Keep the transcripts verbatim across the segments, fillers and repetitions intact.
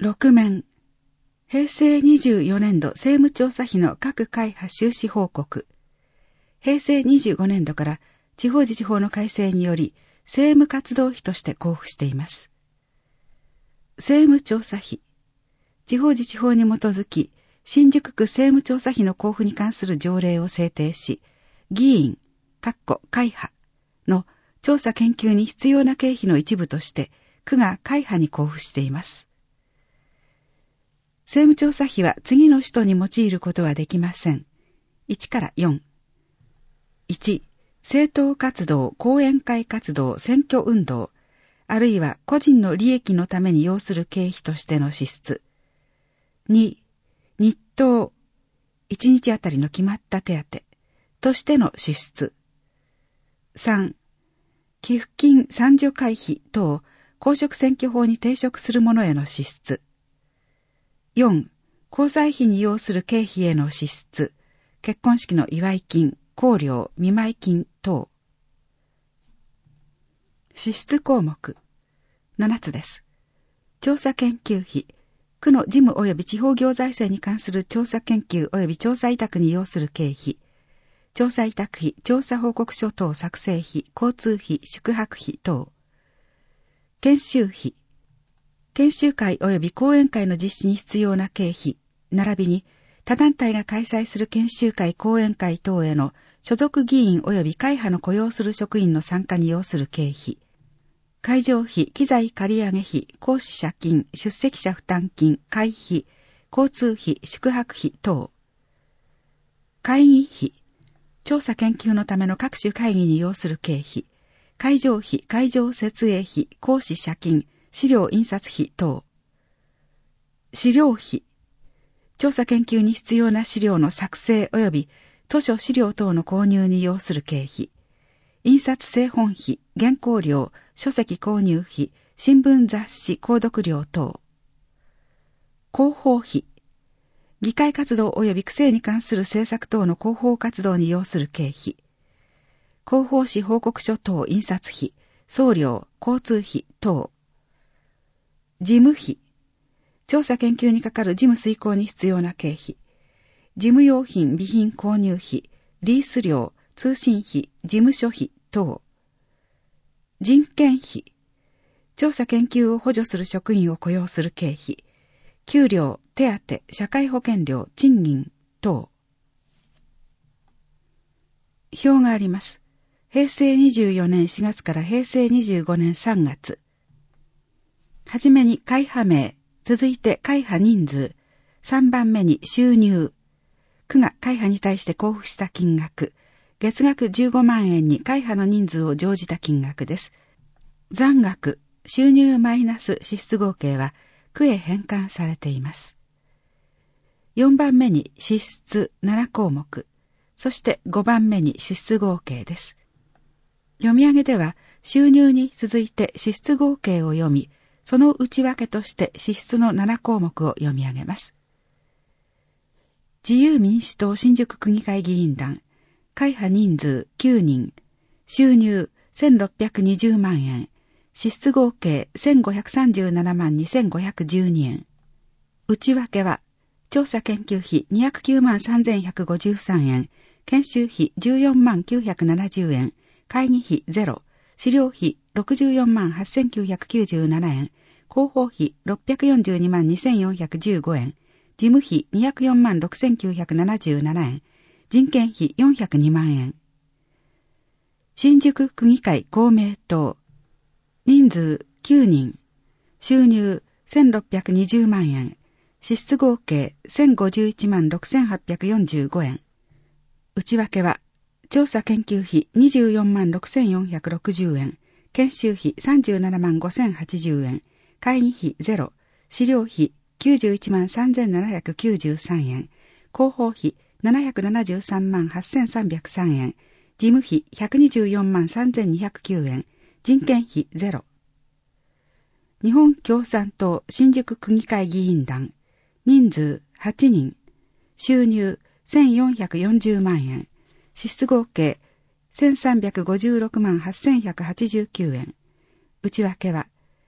ろく面、平成にじゅうよねんど政務調査費の各会派収支報告。平成にじゅうごねんどから地方自治法の改正により政務活動費として交付しています。政務調査費。地方自治法に基づき、新宿区政務調査費の交付に関する条例を制定し、議員、会派の調査研究に必要な経費の一部として、区が会派に交付しています。政務調査費は次の人に用いることはできません。いちからよん。いち、政党活動、講演会活動、選挙運動、あるいは個人の利益のために要する経費としての支出。に、日当、いちにちあたりの決まった手当としての支出。さん、寄付金参助会費等、公職選挙法に抵触するものへの支出。よん、交際費に要する経費への支出、結婚式の祝い金、香料、見舞い金等。支出項目、ななつです。調査研究費、区の事務及び地方行財政に関する調査研究及び調査委託に要する経費、調査委託費、調査報告書等作成費、交通費、宿泊費等。研修費、研修会及び講演会の実施に必要な経費、並びに他団体が開催する研修会、講演会等への所属議員及び会派の雇用する職員の参加に要する経費、会場費、機材借り上げ費、講師者金、出席者負担金、会費、交通費、宿泊費等。会議費、調査研究のための各種会議に要する経費、会場費、会場設営費、講師者金、資料印刷費等。資料費、調査研究に必要な資料の作成及び図書資料等の購入に要する経費、印刷製本費、原稿料、書籍購入費、新聞雑誌購読料等。広報費、議会活動及び区政に関する政策等の広報活動に要する経費、広報誌報告書等印刷費、送料、交通費等。事務費、調査研究にかかる事務遂行に必要な経費、事務用品、備品購入費、リース料、通信費、事務所費等。人件費、調査研究を補助する職員を雇用する経費、給料、手当、社会保険料、賃金等。表があります。平成にじゅうよねんしがつから平成にじゅうごねんさんがつ。はじめに会派名、続いて会派人数、さんばんめに収入。区が会派に対して交付した金額、月額じゅうごまんえんに会派の人数を乗じた金額です。残額、収入マイナス支出合計は区へ返還されています。よんばんめに支出ななこうもく、そしてごばんめに支出合計です。読み上げでは収入に続いて支出合計を読み、その内訳として支出のななこうもくを読み上げます。自由民主党新宿区議会議員団、会派人数きゅうにん、収入せんろっぴゃくにじゅうまんえん、支出合計せんごひゃくさんじゅうななまんにせんごひゃくじゅうにえん。内訳は、調査研究費にひゃくきゅうまんさんぜんひゃくごじゅうさんえん、研修費じゅうよんまんきゅうひゃくななじゅうえん、会議費ゼロ、資料費ろくじゅうよんまんはっせんきゅうひゃくきゅうじゅうななえん、広報費ろっぴゃくよんじゅうにまんにせんよんひゃくじゅうごえん、事務費にひゃくよんまんろくせんきゅうひゃくななじゅうななえん、人件費よんひゃくにまんえん。新宿区議会公明党、人数きゅうにん、収入せんろっぴゃくにじゅうまんえん、支出合計せんごじゅういちまんろくせんはっぴゃくよんじゅうごえん。内訳は、調査研究費にじゅうよんまんろくせんよんひゃくろくじゅうえん、研修費さんじゅうななまんごせんはちじゅうえん、会議費ゼロ、資料費きゅうじゅういちまんさんぜんななひゃくきゅうじゅうさんえん、広報費ななひゃくななじゅうさんまんはっせんさんびゃくさんえん、事務費ひゃくにじゅうよんまんさんぜんにひゃくきゅうえん、人件費ゼロ。日本共産党新宿区議会議員団、人数はちにん、収入せんよんひゃくよんじゅうまんえん、支出合計せんさんびゃくごじゅうろくまんはっせんひゃくはちじゅうきゅうえん。内訳は、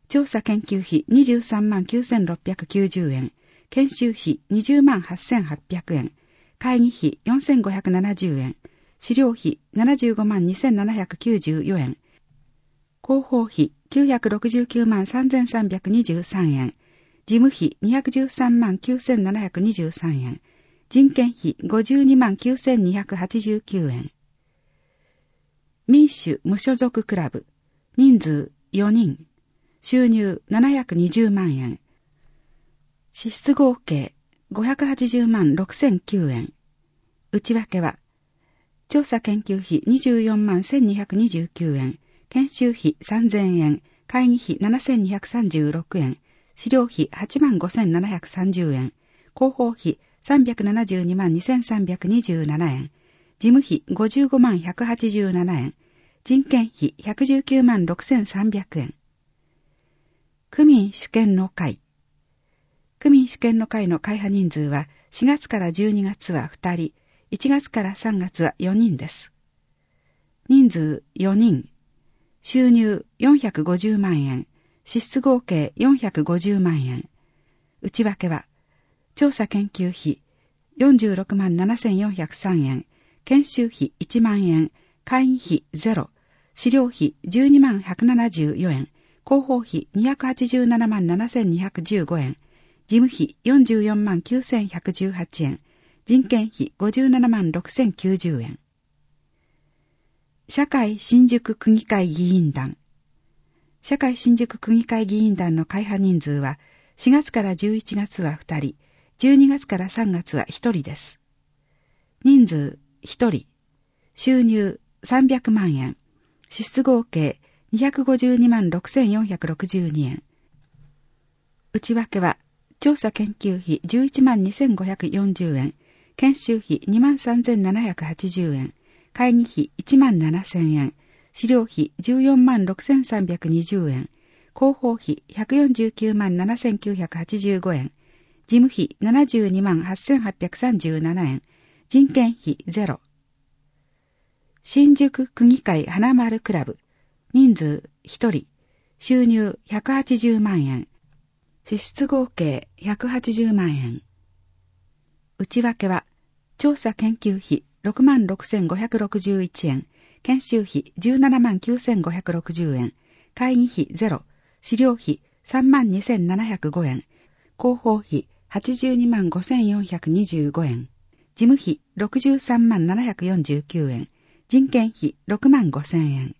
調査研究費にじゅうさんまんきゅうせんろっぴゃくきゅうじゅうえん、研修費にじゅうまんはっせんはっぴゃくえん、会議費よんせんごひゃくななじゅうえん、資料費ななじゅうごまんにせんななひゃくきゅうじゅうよえん、広報費きゅうひゃくろくじゅうきゅうまんさんぜんさんびゃくにじゅうさんえん、事務費にひゃくじゅうさんまんきゅうせんななひゃくにじゅうさんえん、人件費ごじゅうにまんきゅうせんにひゃくはちじゅうきゅうえん。民主無所属クラブ、人数よにん、収入ななひゃくにじゅうまんえん、支出合計ごひゃくはちじゅうまんろくせんきゅうえん。内訳は、調査研究費にじゅうよんまんせんにひゃくにじゅうきゅうえん、研修費さんぜんえん、会議費ななせんにひゃくさんじゅうろくえん、資料費はちまんごせんななひゃくさんじゅうえん、広報費さんびゃくななじゅうにまんにせんさんびゃくにじゅうななえん、事務費ごじゅうごまんひゃくはちじゅうななえん、人件費ひゃくじゅうきゅうまんろくせんさんびゃくえん。区民主権の会。区民主権の会の会派人数はしがつからじゅうにがつはふたり、いちがつからさんがつはよにんです。人数よにん、収入よんひゃくごじゅうまんえん、支出合計よんひゃくごじゅうまんえん。内訳は、調査研究費よんじゅうろくまんななせんよんひゃくさんえん、研修費いちまんえん、会議費ゼロ、資料費じゅうにまんひゃくななじゅうよえん、広報費にひゃくはちじゅうななまんななせんにひゃくじゅうごえん、事務費よんじゅうよんまんきゅうせんひゃくじゅうはちえん、人件費ごじゅうななまんろくせんきゅうじゅうえん。社会新宿区議会議員団。社会新宿区議会議員団の会派人数はしがつからじゅういちがつはふたり、じゅうにがつからさんがつはひとりです。人数ひとり、収入さんびゃくまんえん、支出合計にひゃくごじゅうにまんろくせんよんひゃくろくじゅうにえん。内訳は、調査研究費じゅういちまんにせんごひゃくよんじゅうえん、研修費にまんさんぜんななひゃくはちじゅうえん、会議費いちまんななせんえん、資料費じゅうよんまんろくせんさんびゃくにじゅうえん、広報費ひゃくよんじゅうきゅうまんななせんきゅうひゃくはちじゅうごえん、事務費ななじゅうにまんはっせんはっぴゃくさんじゅうななえん、人件費ゼロ。新宿区議会花丸クラブ、人数ひとり、収入ひゃくはちじゅうまんえん、支出合計ひゃくはちじゅうまんえん。内訳は、調査研究費ろくまんろくせんごひゃくろくじゅういちえん、研修費じゅうななまんきゅうせんごひゃくろくじゅうえん、会議費ゼロ、資料費さんまんにせんななひゃくごえん、広報費はちじゅうにまんごせんよんひゃくにじゅうごえん、事務費ろくじゅうさんまんななひゃくよんじゅうきゅうえん、人件費ろくまんごせんえん。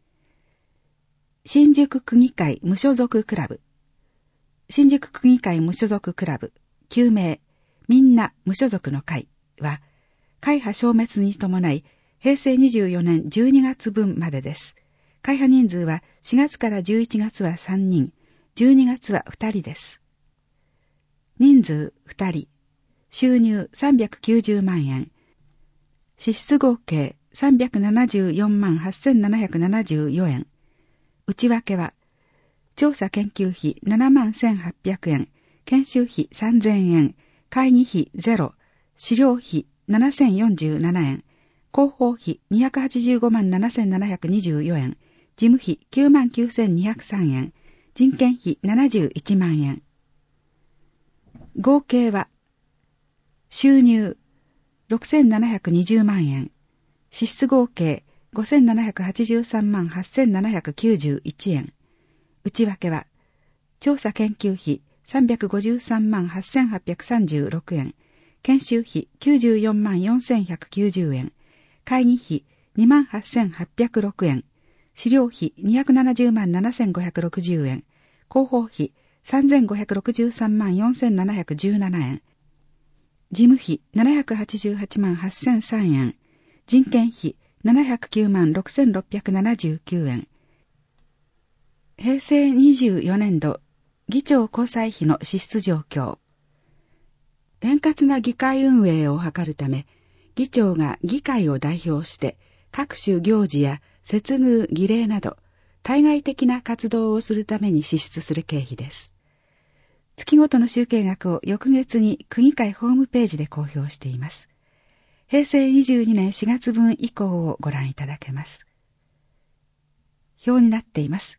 新宿区議会無所属クラブ。新宿区議会無所属クラブ、旧名、みんな無所属の会は、会派消滅に伴い、へいせいにじゅうよねんじゅうにがつぶんまでです。会派人数はしがつからじゅういちがつはさんにん、じゅうにがつはふたりです。人数ふたり、収入さんびゃくきゅうじゅうまんえん、支出合計さんびゃくななじゅうよんまんはっせんななひゃくななじゅうよえん。内訳は、調査研究費ななまんせんはっぴゃくえん、研修費さんぜんえん、会議費ゼロ、資料費ななせんよんじゅうななえん、広報費にひゃくはちじゅうごまんななせんななひゃくにじゅうよえん、事務費きゅうまんきゅうせんにひゃくさんえん、人件費ななじゅういちまんえん。合計は、収入ろくせんななひゃくにじゅうまんえん、支出合計ごせんななひゃくはちじゅうさんまんはっせんななひゃくきゅうじゅういちえん。内訳は、調査研究費さんびゃくごじゅうさんまんはっせんはっぴゃくさんじゅうろくえん、研修費きゅうじゅうよんまんよんせんひゃくきゅうじゅうえん、会議費にまんはっせんはっぴゃくろくえん、資料費にひゃくななじゅうまんななせんごひゃくろくじゅうえん、広報費さんぜんごひゃくろくじゅうさんまんよんせんななひゃくじゅうななえん、事務費ななひゃくはちじゅうはちまんはっせんさんえん、人件費ななひゃくきゅうまんろくせんろっぴゃくななじゅうきゅうえん。へいせいにじゅうよねんど議長交際費の支出状況。円滑な議会運営を図るため、議長が議会を代表して各種行事や接遇儀礼など対外的な活動をするために支出する経費です。月ごとの集計額を翌月に区議会ホームページで公表しています。へいせいにじゅうにねんしがつぶん以降をご覧いただけます。表になっています。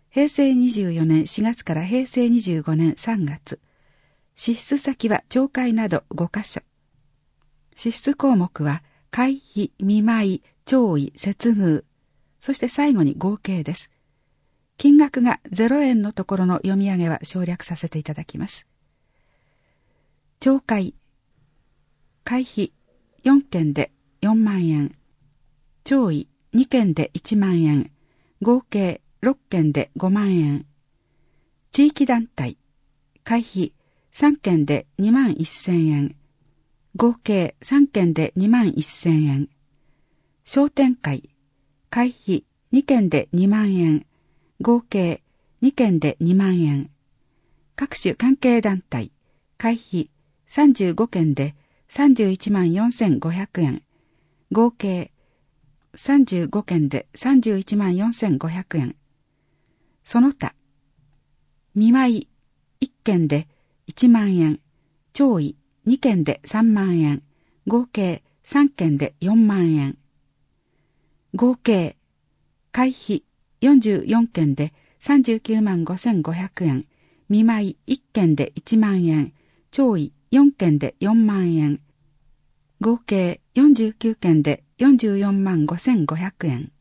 へいせいにじゅうよねんしがつからへいせいにじゅうごねんさんがつ。支出先は町会などごかしょ。支出項目は会費、見舞い、弔意、接遇、そして最後に合計です。金額がゼロえんのところの読み上げは省略させていただきます。町会、会費よんけんでよんまんえん、弔意にけんでいちまんえん、合計ろっけんでごまんえん。地域団体、会費さんけんでにまんせんえん、合計さんけんでにまんせんえん。商店会、会費にけんでにまんえん、合計にけんでにまんえん。各種関係団体、会費さんじゅうごけんでさんじゅういちまんよんせんごひゃくえん、合計さんじゅうごけんでさんじゅういちまんよんせんごひゃくえん。その他、見舞いいっけんでいちまんえん、弔意にけんでさんまんえん、合計さんけんでよんまんえん。合計、会費よんじゅうよんけんでさんじゅうきゅうまんごせんごひゃくえん、見舞いいっけんでいちまんえん、弔意よんけんでよんまんえん、合計よんじゅうきゅうけんでよんじゅうよんまんごせんごひゃくえん。